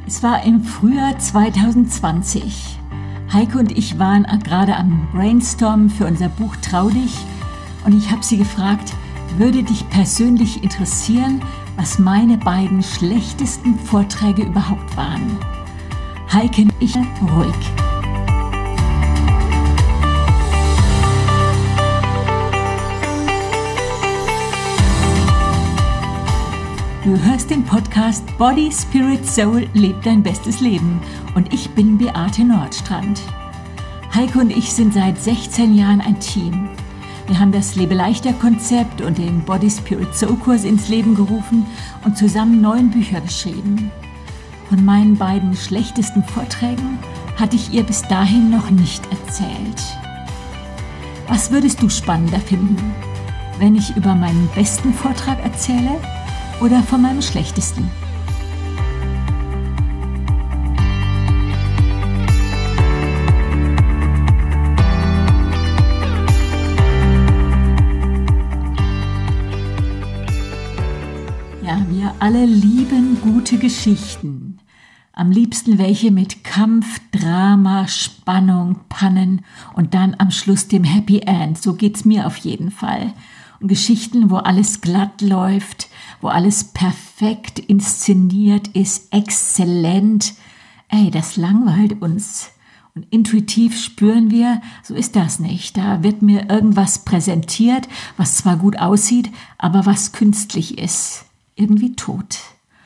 Es war im Frühjahr 2020. Heike und ich waren gerade am Brainstormen für unser Buch Trau dich und ich habe sie gefragt, würde dich persönlich interessieren, was meine beiden schlechtesten Vorträge überhaupt waren? Heike und ich ruhig. Du hörst den Podcast Body, Spirit, Soul, leb dein bestes Leben und ich bin Beate Nordstrand. Heike und ich sind seit 16 Jahren ein Team. Wir haben das Lebe-leichter-Konzept und den Body, Spirit, Soul-Kurs ins Leben gerufen und zusammen 9 Bücher geschrieben. Von meinen beiden schlechtesten Vorträgen hatte ich ihr bis dahin noch nicht erzählt. Was würdest du spannender finden, wenn ich über meinen besten Vortrag erzähle oder von meinem schlechtesten? Ja, wir alle lieben gute Geschichten. Am liebsten welche mit Kampf, Drama, Spannung, Pannen und dann am Schluss dem Happy End. So geht's mir auf jeden Fall. Und Geschichten, wo alles glatt läuft, wo alles perfekt inszeniert ist, exzellent. Das langweilt uns. Und intuitiv spüren wir, so ist das nicht. Da wird mir irgendwas präsentiert, was zwar gut aussieht, aber was künstlich ist. Irgendwie tot.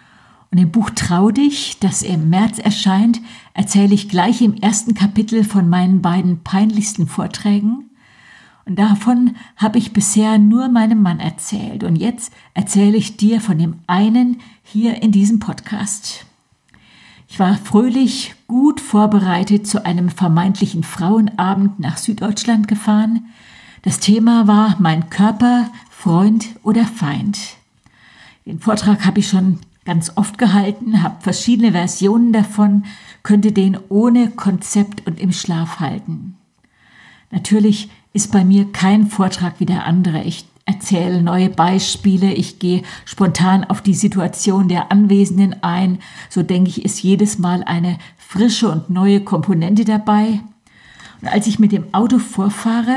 Und im Buch Trau dich, das im März erscheint, erzähle ich gleich im ersten Kapitel von meinen beiden peinlichsten Vorträgen. Und davon habe ich bisher nur meinem Mann erzählt. Und jetzt erzähle ich dir von dem einen hier in diesem Podcast. Ich war fröhlich, gut vorbereitet zu einem vermeintlichen Frauenabend nach Süddeutschland gefahren. Das Thema war mein Körper, Freund oder Feind. Den Vortrag habe ich schon ganz oft gehalten, habe verschiedene Versionen davon, könnte den ohne Konzept und im Schlaf halten. Natürlich ist bei mir kein Vortrag wie der andere. Ich erzähle neue Beispiele, ich gehe spontan auf die Situation der Anwesenden ein. So denke ich, ist jedes Mal eine frische und neue Komponente dabei. Und als ich mit dem Auto vorfahre,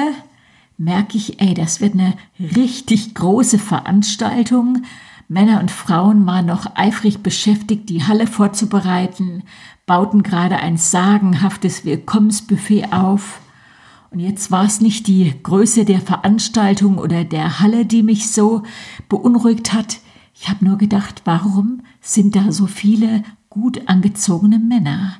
merke ich, das wird eine richtig große Veranstaltung. Männer und Frauen waren noch eifrig beschäftigt, die Halle vorzubereiten, bauten gerade ein sagenhaftes Willkommensbuffet auf. Und jetzt war es nicht die Größe der Veranstaltung oder der Halle, die mich so beunruhigt hat. Ich habe nur gedacht, warum sind da so viele gut angezogene Männer,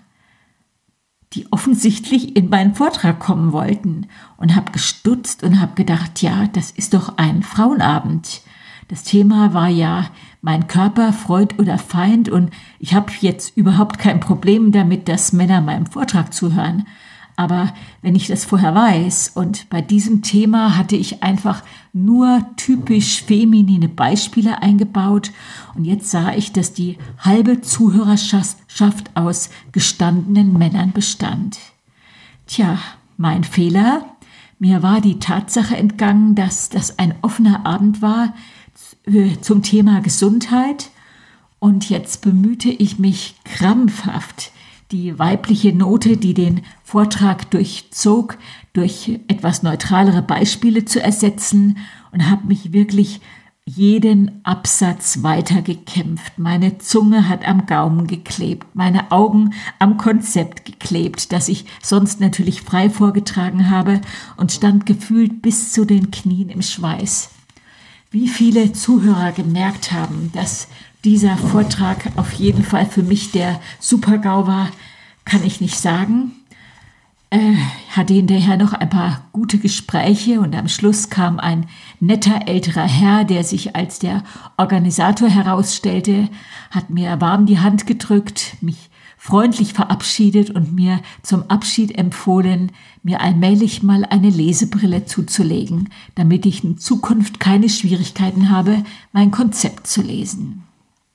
die offensichtlich in meinen Vortrag kommen wollten? Und habe gestutzt und habe gedacht, ja, das ist doch ein Frauenabend. Das Thema war ja mein Körper, Freund oder Feind, und ich habe jetzt überhaupt kein Problem damit, dass Männer meinem Vortrag zuhören. Aber wenn ich das vorher weiß, und bei diesem Thema hatte ich einfach nur typisch feminine Beispiele eingebaut, und jetzt sah ich, dass die halbe Zuhörerschaft aus gestandenen Männern bestand. Tja, mein Fehler. Mir war die Tatsache entgangen, dass das ein offener Abend war zum Thema Gesundheit, und jetzt bemühte ich mich krampfhaft, die weibliche Note, die den Vortrag durchzog, durch etwas neutralere Beispiele zu ersetzen, und habe mich wirklich jeden Absatz weitergekämpft. Meine Zunge hat am Gaumen geklebt, meine Augen am Konzept geklebt, das ich sonst natürlich frei vorgetragen habe, und stand gefühlt bis zu den Knien im Schweiß. Wie viele Zuhörer gemerkt haben, dass dieser Vortrag auf jeden Fall für mich der Super-GAU war, kann ich nicht sagen. Hatte hinterher noch ein paar gute Gespräche, und am Schluss kam ein netter älterer Herr, der sich als der Organisator herausstellte, hat mir warm die Hand gedrückt, mich freundlich verabschiedet und mir zum Abschied empfohlen, mir allmählich mal eine Lesebrille zuzulegen, damit ich in Zukunft keine Schwierigkeiten habe, mein Konzept zu lesen.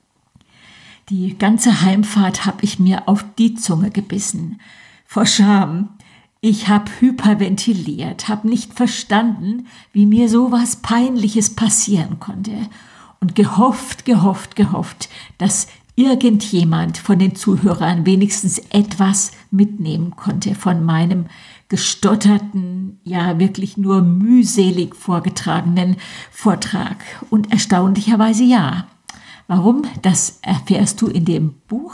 Die ganze Heimfahrt habe ich mir auf die Zunge gebissen. Vor Scham. Ich habe hyperventiliert, habe nicht verstanden, wie mir sowas Peinliches passieren konnte. Und gehofft, dass irgendjemand von den Zuhörern wenigstens etwas mitnehmen konnte von meinem gestotterten, ja wirklich nur mühselig vorgetragenen Vortrag. Und erstaunlicherweise ja. Warum? Das erfährst du in dem Buch.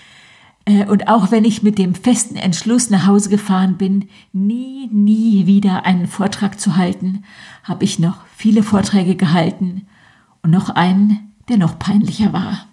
Und auch wenn ich mit dem festen Entschluss nach Hause gefahren bin, nie wieder einen Vortrag zu halten, habe ich noch viele Vorträge gehalten und noch einen, der noch peinlicher war.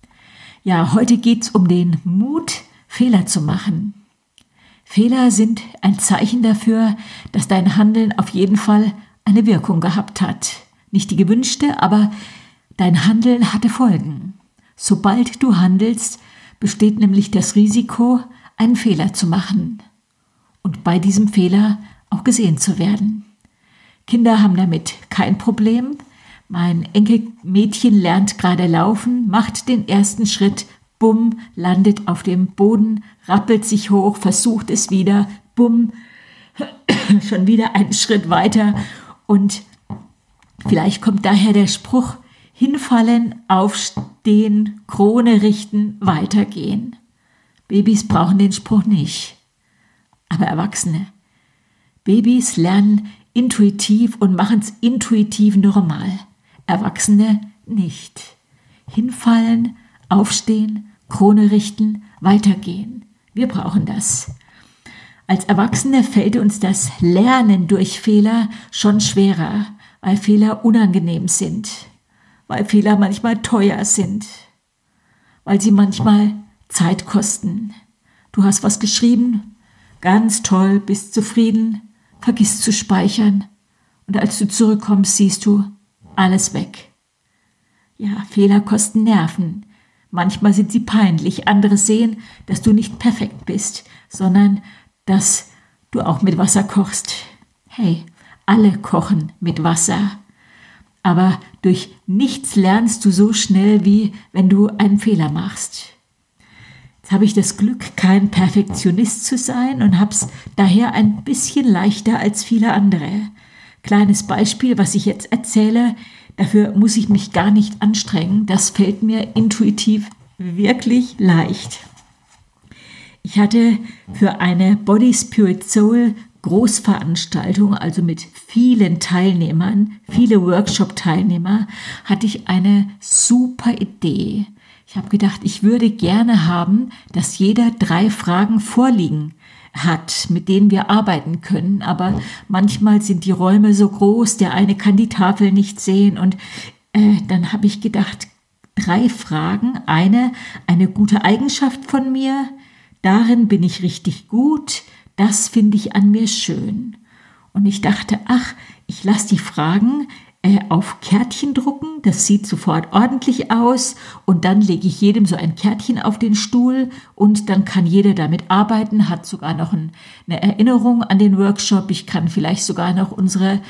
Ja, heute geht's um den Mut, Fehler zu machen. Fehler sind ein Zeichen dafür, dass dein Handeln auf jeden Fall eine Wirkung gehabt hat. Nicht die gewünschte, aber dein Handeln hatte Folgen. Sobald du handelst, besteht nämlich das Risiko, einen Fehler zu machen und bei diesem Fehler auch gesehen zu werden. Kinder haben damit kein Problem. Mein Enkelmädchen lernt gerade laufen, macht den ersten Schritt, bumm, landet auf dem Boden, rappelt sich hoch, versucht es wieder, bumm, schon wieder einen Schritt weiter und vielleicht kommt daher der Spruch, hinfallen, aufstehen, Krone richten, weitergehen. Babys brauchen den Spruch nicht, aber Erwachsene. Babys lernen intuitiv und machen es intuitiv normal. Erwachsene nicht. Hinfallen, aufstehen, Krone richten, weitergehen. Wir brauchen das. Als Erwachsene fällt uns das Lernen durch Fehler schon schwerer, weil Fehler unangenehm sind, weil Fehler manchmal teuer sind, weil sie manchmal Zeit kosten. Du hast was geschrieben, ganz toll, bist zufrieden, vergisst zu speichern und als du zurückkommst, siehst du, alles weg. Ja, Fehler kosten Nerven. Manchmal sind sie peinlich. Andere sehen, dass du nicht perfekt bist, sondern dass du auch mit Wasser kochst. Hey, alle kochen mit Wasser. Aber durch nichts lernst du so schnell, wie wenn du einen Fehler machst. Jetzt habe ich das Glück, kein Perfektionist zu sein und habe es daher ein bisschen leichter als viele andere. Kleines Beispiel, was ich jetzt erzähle, dafür muss ich mich gar nicht anstrengen. Das fällt mir intuitiv wirklich leicht. Ich hatte für eine Body, Spirit, Soul Großveranstaltung, also mit vielen Teilnehmern, viele Workshop-Teilnehmer, hatte ich eine super Idee. Ich habe gedacht, ich würde gerne haben, dass jeder 3 Fragen vorliegen hat, mit denen wir arbeiten können. Aber manchmal sind die Räume so groß, der eine kann die Tafel nicht sehen. Und dann habe ich gedacht, 3 Fragen. Eine gute Eigenschaft von mir, darin bin ich richtig gut, das finde ich an mir schön. Und ich dachte, ich lasse die Fragen auf Kärtchen drucken, das sieht sofort ordentlich aus und dann lege ich jedem so ein Kärtchen auf den Stuhl und dann kann jeder damit arbeiten, hat sogar noch eine Erinnerung an den Workshop, ich kann vielleicht sogar noch unsere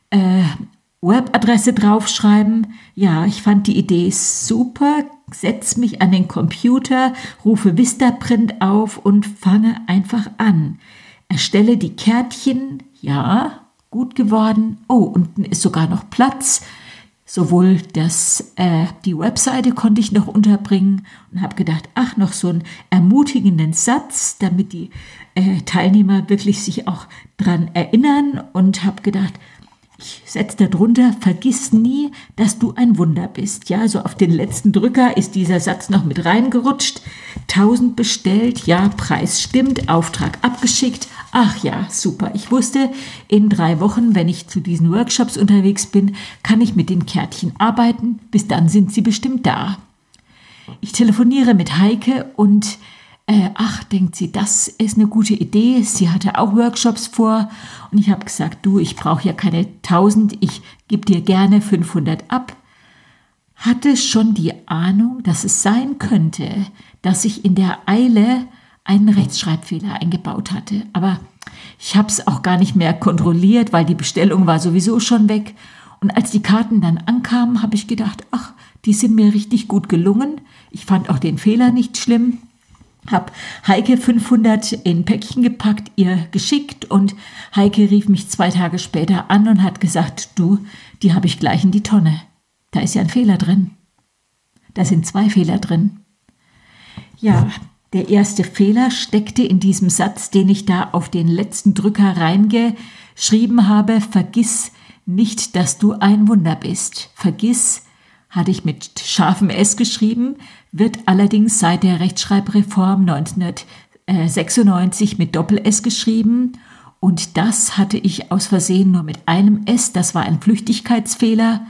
Webadresse draufschreiben. Ja, ich fand die Idee super, setze mich an den Computer, rufe Vistaprint auf und fange einfach an. Erstelle die Kärtchen, ja, gut geworden. Oh, unten ist sogar noch Platz. Sowohl die Webseite konnte ich noch unterbringen und habe gedacht, noch so einen ermutigenden Satz, damit die Teilnehmer wirklich sich auch dran erinnern und habe gedacht, ich setze da drunter, vergiss nie, dass du ein Wunder bist. Ja, so auf den letzten Drücker ist dieser Satz noch mit reingerutscht. 1000 bestellt, ja, Preis stimmt, Auftrag abgeschickt. Ach ja, super. Ich wusste, in 3 Wochen, wenn ich zu diesen Workshops unterwegs bin, kann ich mit den Kärtchen arbeiten. Bis dann sind sie bestimmt da. Ich telefoniere mit Heike und denkt sie, das ist eine gute Idee. Sie hatte auch Workshops vor und ich habe gesagt, du, ich brauche ja keine 1000, ich gebe dir gerne 500 ab. Hatte schon die Ahnung, dass es sein könnte, dass ich in der Eile einen Rechtschreibfehler eingebaut hatte. Aber ich habe es auch gar nicht mehr kontrolliert, weil die Bestellung war sowieso schon weg. Und als die Karten dann ankamen, habe ich gedacht, die sind mir richtig gut gelungen. Ich fand auch den Fehler nicht schlimm. Habe Heike 500 in Päckchen gepackt, ihr geschickt und Heike rief mich 2 Tage später an und hat gesagt, du, die habe ich gleich in die Tonne. Da ist ja ein Fehler drin. Da sind 2 Fehler drin. Ja, der erste Fehler steckte in diesem Satz, den ich da auf den letzten Drücker reingeschrieben habe. Vergiss nicht, dass du ein Wunder bist. Vergiss, hatte ich mit scharfem S geschrieben, wird allerdings seit der Rechtschreibreform 1996 mit Doppel-S geschrieben. Und das hatte ich aus Versehen nur mit einem S. Das war ein Flüchtigkeitsfehler.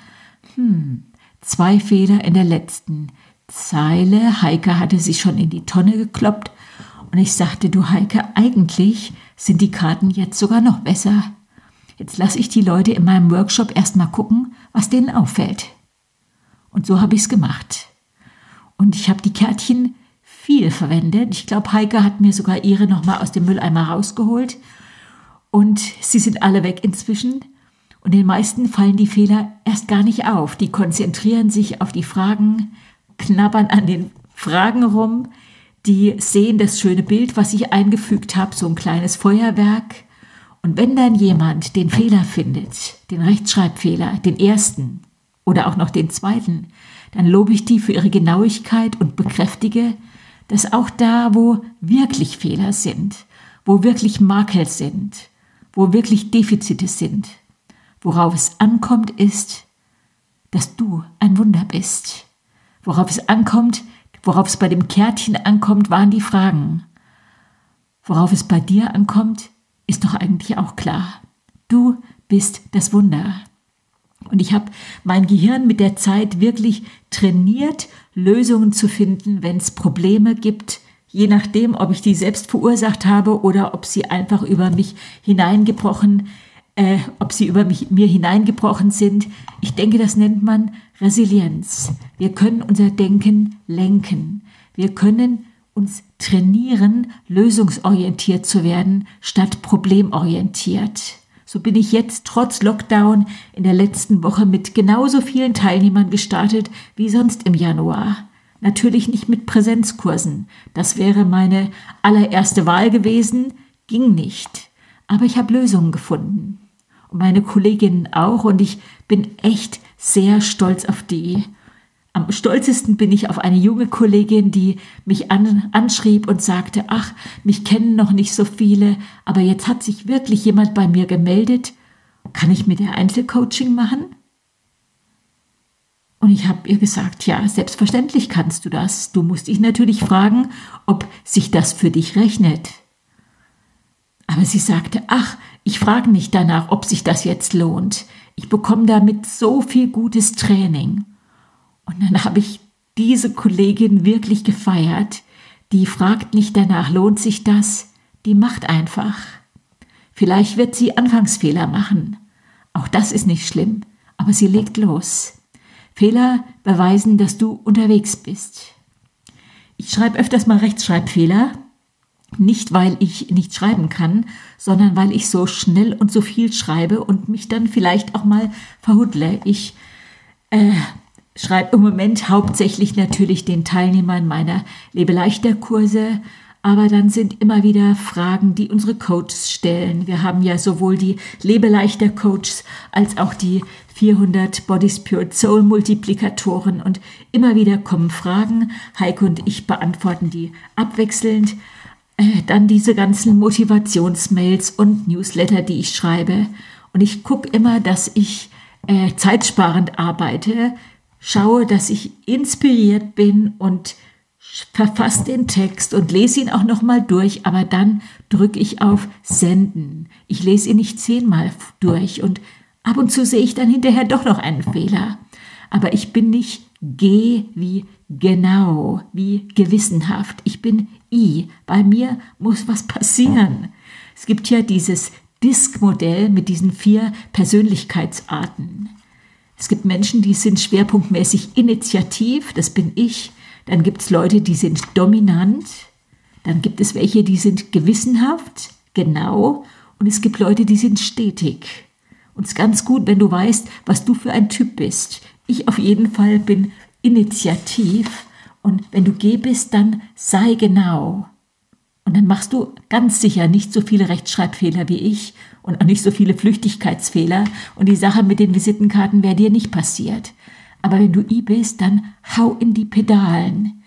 2 Fehler in der letzten Zeile. Heike hatte sich schon in die Tonne gekloppt. Und ich sagte, du Heike, eigentlich sind die Karten jetzt sogar noch besser. Jetzt lasse ich die Leute in meinem Workshop erstmal gucken, was denen auffällt. Und so habe ich es gemacht. Und ich habe die Kärtchen viel verwendet. Ich glaube, Heike hat mir sogar ihre nochmal aus dem Mülleimer rausgeholt. Und sie sind alle weg inzwischen. Und den meisten fallen die Fehler erst gar nicht auf. Die konzentrieren sich auf die Fragen, knabbern an den Fragen rum. Die sehen das schöne Bild, was ich eingefügt habe, so ein kleines Feuerwerk. Und wenn dann jemand den Fehler findet, den Rechtschreibfehler, den ersten oder auch noch den zweiten, dann lobe ich die für ihre Genauigkeit und bekräftige, dass auch da, wo wirklich Fehler sind, wo wirklich Makel sind, wo wirklich Defizite sind, worauf es ankommt, ist, dass du ein Wunder bist. Worauf es ankommt, worauf es bei dem Kärtchen ankommt, waren die Fragen. Worauf es bei dir ankommt, ist doch eigentlich auch klar. Du bist das Wunder. Und ich habe mein Gehirn mit der Zeit wirklich trainiert, Lösungen zu finden, wenn es Probleme gibt, je nachdem, ob ich die selbst verursacht habe oder ob sie einfach über mich hineingebrochen mir hineingebrochen sind. Ich denke, das nennt man Resilienz. Wir können unser Denken lenken. Wir können uns trainieren, lösungsorientiert zu werden, statt problemorientiert. So bin ich jetzt trotz Lockdown in der letzten Woche mit genauso vielen Teilnehmern gestartet wie sonst im Januar. Natürlich nicht mit Präsenzkursen. Das wäre meine allererste Wahl gewesen, ging nicht. Aber ich habe Lösungen gefunden. Und meine Kolleginnen auch. Und ich bin echt sehr stolz auf die. Am stolzesten bin ich auf eine junge Kollegin, die mich anschrieb und sagte, ach, mich kennen noch nicht so viele, aber jetzt hat sich wirklich jemand bei mir gemeldet. Kann ich mit der Einzelcoaching machen? Und ich habe ihr gesagt, ja, selbstverständlich kannst du das. Du musst dich natürlich fragen, ob sich das für dich rechnet. Aber sie sagte, ach, ich frage nicht danach, ob sich das jetzt lohnt. Ich bekomme damit so viel gutes Training. Und dann habe ich diese Kollegin wirklich gefeiert. Die fragt nicht danach, lohnt sich das? Die macht einfach. Vielleicht wird sie Anfangsfehler machen. Auch das ist nicht schlimm, aber sie legt los. Fehler beweisen, dass du unterwegs bist. Ich schreibe öfters mal Rechtschreibfehler. Nicht, weil ich nicht schreiben kann, sondern weil ich so schnell und so viel schreibe und mich dann vielleicht auch mal verhudle. Ich schreibe im Moment hauptsächlich natürlich den Teilnehmern meiner Lebe-leichter-Kurse, aber dann sind immer wieder Fragen, die unsere Coaches stellen. Wir haben ja sowohl die Lebe-leichter-Coaches als auch die 400 Body, Spirit, Soul Multiplikatoren und immer wieder kommen Fragen. Heike und ich beantworten die abwechselnd. Dann diese ganzen Motivationsmails und Newsletter, die ich schreibe. Und ich gucke immer, dass ich zeitsparend arbeite, schaue, dass ich inspiriert bin und verfasse den Text und lese ihn auch nochmal durch, aber dann drücke ich auf Senden. Ich lese ihn nicht 10-mal durch und ab und zu sehe ich dann hinterher doch noch einen Fehler. Aber ich bin nicht G wie genau, wie gewissenhaft. Ich bin I. Bei mir muss was passieren. Es gibt ja dieses DISC-Modell mit diesen 4 Persönlichkeitsarten. Es gibt Menschen, die sind schwerpunktmäßig initiativ, das bin ich. Dann gibt es Leute, die sind dominant. Dann gibt es welche, die sind gewissenhaft, genau. Und es gibt Leute, die sind stetig. Und es ist ganz gut, wenn du weißt, was du für ein Typ bist. Ich auf jeden Fall bin initiativ. Und wenn du G bist, dann sei genau. Und dann machst du ganz sicher nicht so viele Rechtschreibfehler wie ich und auch nicht so viele Flüchtigkeitsfehler. Und die Sache mit den Visitenkarten wäre dir nicht passiert. Aber wenn du I bist, dann hau in die Pedalen.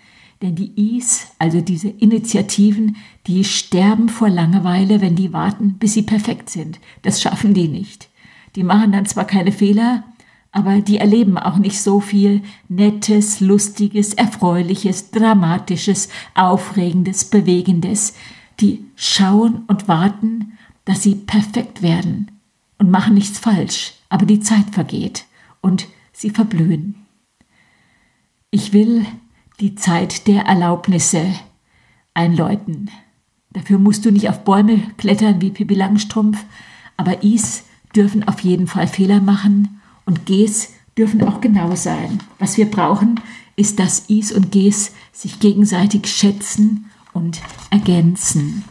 Denn die Is, also diese Initiativen, die sterben vor Langeweile, wenn die warten, bis sie perfekt sind. Das schaffen die nicht. Die machen dann zwar keine Fehler, aber die erleben auch nicht so viel Nettes, Lustiges, Erfreuliches, Dramatisches, Aufregendes, Bewegendes. Die schauen und warten, dass sie perfekt werden und machen nichts falsch, aber die Zeit vergeht und sie verblühen. Ich will die Zeit der Erlaubnisse einläuten. Dafür musst du nicht auf Bäume klettern wie Pippi Langstrumpf, aber Is dürfen auf jeden Fall Fehler machen und Gs dürfen auch genau sein. Was wir brauchen, ist, dass Is und Gs sich gegenseitig schätzen und ergänzen.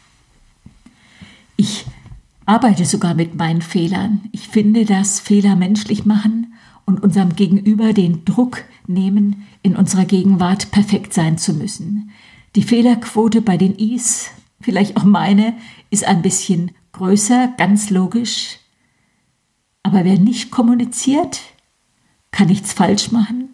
Ich arbeite sogar mit meinen Fehlern. Ich finde, dass Fehler menschlich machen und unserem Gegenüber den Druck nehmen, in unserer Gegenwart perfekt sein zu müssen. Die Fehlerquote bei den Is, vielleicht auch meine, ist ein bisschen größer, ganz logisch. Aber wer nicht kommuniziert, kann nichts falsch machen.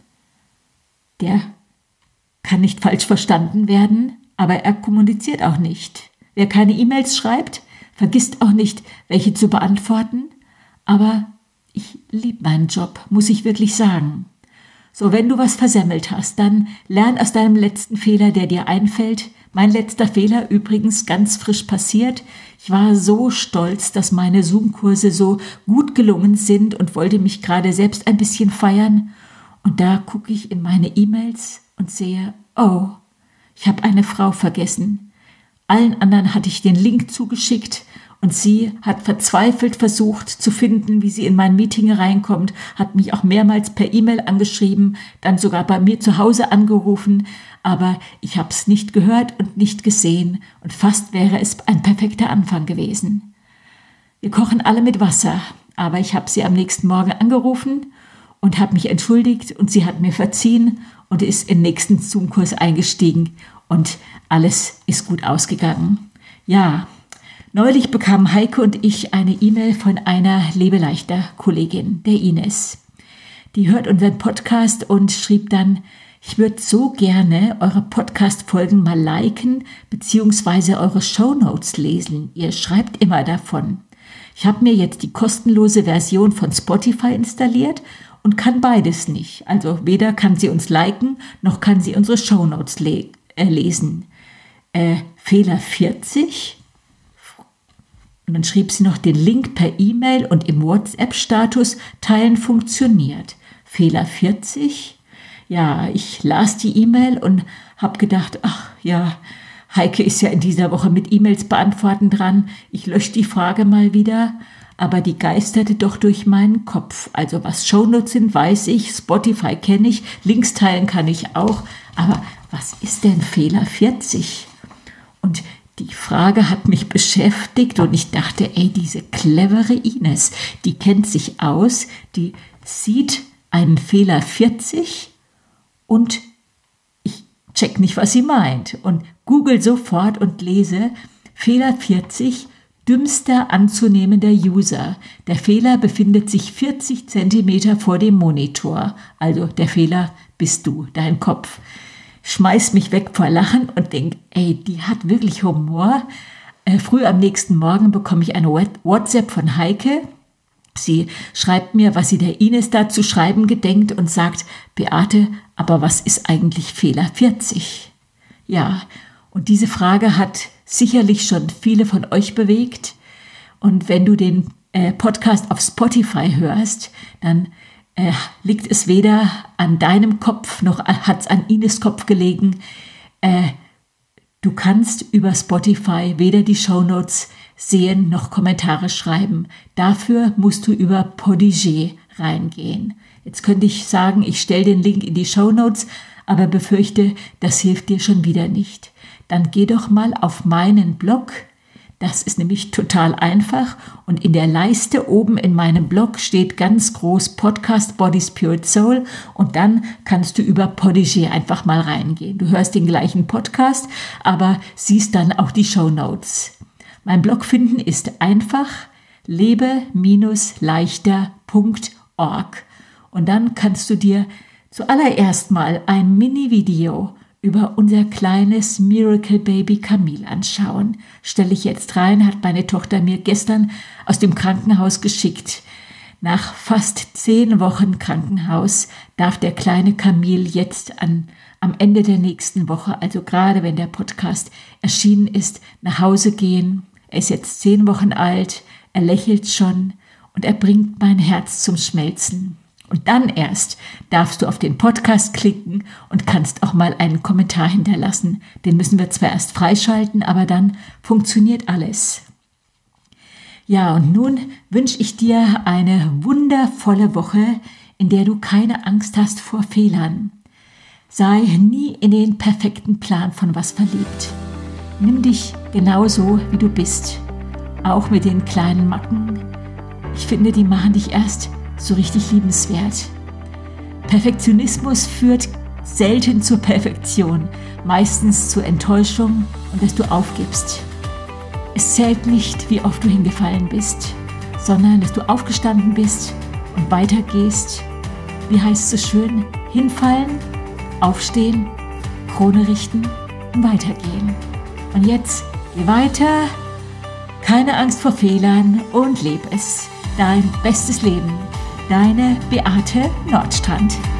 Der kann nicht falsch verstanden werden, aber er kommuniziert auch nicht. Wer keine E-Mails schreibt, vergisst auch nicht, welche zu beantworten. Aber ich liebe meinen Job, muss ich wirklich sagen. So, wenn du was versemmelt hast, dann lern aus deinem letzten Fehler, der dir einfällt. Mein letzter Fehler übrigens ganz frisch passiert. Ich war so stolz, dass meine Zoom-Kurse so gut gelungen sind und wollte mich gerade selbst ein bisschen feiern. Und da gucke ich in meine E-Mails und sehe, oh, ich habe eine Frau vergessen. Allen anderen hatte ich den Link zugeschickt und sie hat verzweifelt versucht zu finden, wie sie in mein Meeting reinkommt, hat mich auch mehrmals per E-Mail angeschrieben, dann sogar bei mir zu Hause angerufen, aber ich habe es nicht gehört und nicht gesehen und fast wäre es ein perfekter Anfang gewesen. Wir kochen alle mit Wasser, aber ich habe sie am nächsten Morgen angerufen und habe mich entschuldigt und sie hat mir verziehen und ist in den nächsten Zoom-Kurs eingestiegen und alles ist gut ausgegangen. Ja, neulich bekamen Heike und ich eine E-Mail von einer Lebeleichter-Kollegin, der Ines. Die hört unseren Podcast und schrieb dann, ich würde so gerne eure Podcast-Folgen mal liken bzw. eure Shownotes lesen. Ihr schreibt immer davon. Ich habe mir jetzt die kostenlose Version von Spotify installiert und kann beides nicht. Also weder kann sie uns liken, noch kann sie unsere Shownotes lesen. Fehler 40? Und dann schrieb sie noch, den Link per E-Mail und im WhatsApp-Status teilen funktioniert. Fehler 40? Ja, ich las die E-Mail und habe gedacht, ach ja, Heike ist ja in dieser Woche mit E-Mails beantworten dran. Ich lösche die Frage mal wieder, aber die geisterte doch durch meinen Kopf. Also was Shownotes sind, weiß ich, Spotify kenne ich, Links teilen kann ich auch. Aber was ist denn Fehler 40? Und die Frage hat mich beschäftigt und ich dachte, ey, diese clevere Ines, die kennt sich aus, die sieht einen Fehler 40 und ich check nicht, was sie meint. Und google sofort und lese Fehler 40, dümmster anzunehmender User. Der Fehler befindet sich 40 Zentimeter vor dem Monitor. Also der Fehler bist du, dein Kopf. Schmeiß mich weg vor Lachen und denk, ey, die hat wirklich Humor. Früh am nächsten Morgen bekomme ich eine WhatsApp von Heike. Sie schreibt mir, was sie der Ines da zu schreiben gedenkt und sagt, Beate, aber was ist eigentlich Fehler 40? Ja, und diese Frage hat sicherlich schon viele von euch bewegt. Und wenn du den Podcast auf Spotify hörst, dann liegt es weder an deinem Kopf, noch hat es an Ines Kopf gelegen. Du kannst über Spotify weder die Shownotes sehen noch Kommentare schreiben. Dafür musst du über Podigee reingehen. Jetzt könnte ich sagen, ich stelle den Link in die Shownotes, aber befürchte, das hilft dir schon wieder nicht. Dann geh doch mal auf meinen Blog. Das ist nämlich total einfach und in der Leiste oben in meinem Blog steht ganz groß Podcast Body Spirit Soul und dann kannst du über Podigee einfach mal reingehen. Du hörst den gleichen Podcast, aber siehst dann auch die Shownotes. Mein Blog finden ist einfach lebe-leichter.org und dann kannst du dir zuallererst mal ein Mini-Video über unser kleines Miracle Baby Camille anschauen. Stelle ich jetzt rein, hat meine Tochter mir gestern aus dem Krankenhaus geschickt. Nach fast 10 Wochen Krankenhaus darf der kleine Camille jetzt am Ende der nächsten Woche, also gerade wenn der Podcast erschienen ist, nach Hause gehen. Er ist jetzt 10 Wochen alt, er lächelt schon und er bringt mein Herz zum Schmelzen. Und dann erst darfst du auf den Podcast klicken und kannst auch mal einen Kommentar hinterlassen. Den müssen wir zwar erst freischalten, aber dann funktioniert alles. Ja, und nun wünsche ich dir eine wundervolle Woche, in der du keine Angst hast vor Fehlern. Sei nie in den perfekten Plan von was verliebt. Nimm dich genauso, wie du bist. Auch mit den kleinen Macken. Ich finde, die machen dich erst so richtig liebenswert. Perfektionismus führt selten zur Perfektion, meistens zur Enttäuschung und dass du aufgibst. Es zählt nicht, wie oft du hingefallen bist, sondern dass du aufgestanden bist und weitergehst. Wie heißt es so schön? Hinfallen, aufstehen, Krone richten und weitergehen. Und jetzt geh weiter, keine Angst vor Fehlern und leb es. Dein bestes Leben. Deine Beate Nordstrand.